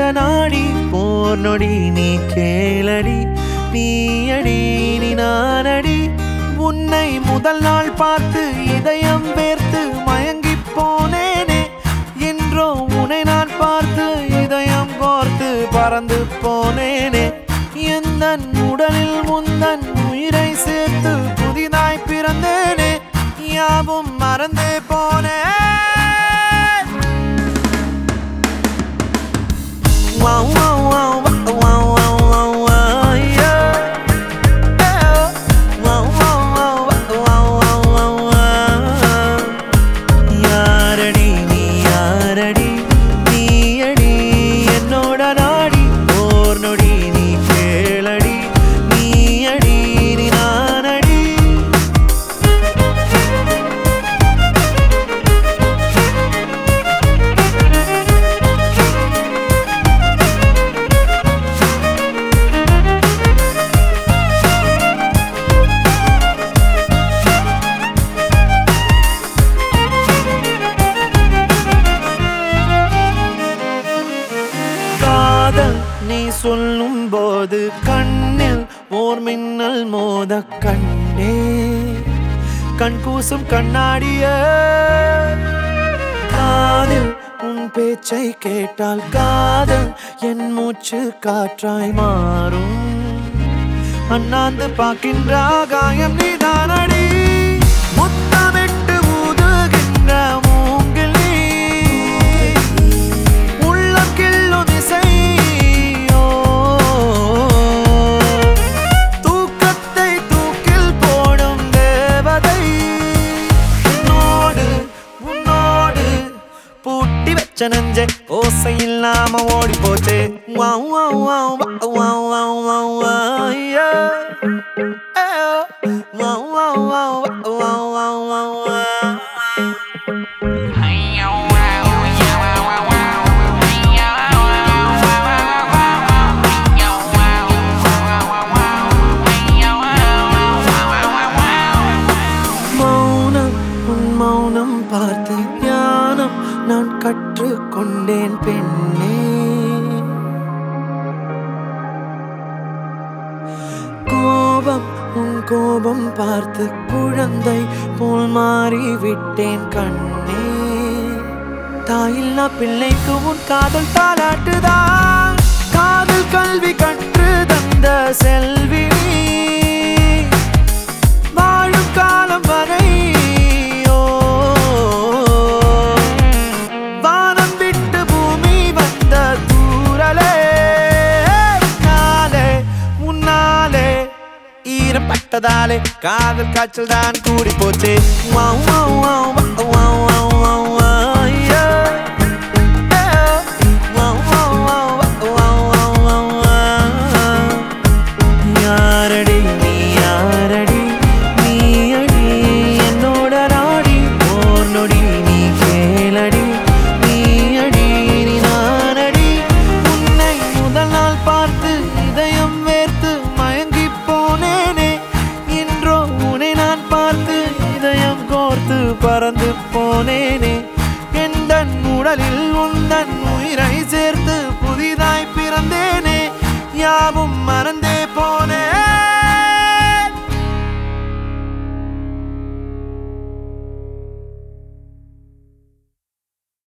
நாடி போர் நொடி நீ கேளடி நீயடி நீ நானடி உன்னை முதல் நாள் பார்த்து இதயம் வேர்த்து மயங்கி போனேனே என்றோ உன்னை நான் பார்த்து இதயம் கோர்த்து பறந்து போனேனே எந்தன் உடலில் முந்தன் உயிரை சேர்த்து புதிதாய் பிறந்தேனே யாவும் மறந்தே போனேன். Wow, wow, wow, wow, wow, wow, wow, yeah. Wow, wow, wow, wow, wow, wow, wow. யாரடி நீ யாரடி நீயடி என்னோட நாடி ஓர் நொடி நீ கேளடி நீயடி நீ நானடி. நீ சொல்லும் போது கண்ணில் ஓர் மின்னல் மோத கண்டே கண் கூசும் கண்ணாடிய காதில் உன் பேச்சை கேட்டால் காதல் என் மூச்சு காற்றாய் மாறும் அண்ணாந்து பார்க்கின்ற காயம் நீதானடி முத்தமிட்டு ஊதுகின்ற மூங்கில் நீ உள்ளம் கிள்ளும் இசை நெஞ்சே ஓசை இல்லாம ஓடி போச்சே. Wow, wow, wow, wow, wow, wow, wow, yeah. Wow, wow, wow, wow, wow, wow, wow. மௌனம் பார்த்து ஞானம் நான் கற்றுக்கொண்டேன் பெண்ணே கோபம் உன் கோபம் பார்த்து குழந்தை போல் மாறிவிட்டேன் கண்ணே தாயில்லா பிள்ளைக்கு உன் காதல் தாலாட்டுதான் காதல் கல்வி கற்று தந்த செல்வி வாழும் காலம் வரை பட்டதாலே காதல் காய்ச்சல் தான் கூடி போச்சே. Wow, wow, wow, wow, wow, wow, wow, yeah. Wow, wow, wow, wow, wow, wow, wow. யாரடி நீ யாரடி நீயடி என்னோட நாடி ஓர் நொடி நீ கேளடி நீயடி நீ நானடி உன்னை முதல் நாள் பார்த்து இதயம் வேர்த்து மயங்கி போனேனே இதயம் கோர்த்து பறந்து போனேனே எந்தன் உடலில் உந்தன் உயிரை சேர்த்து புதிதாய் பிறந்தேன்.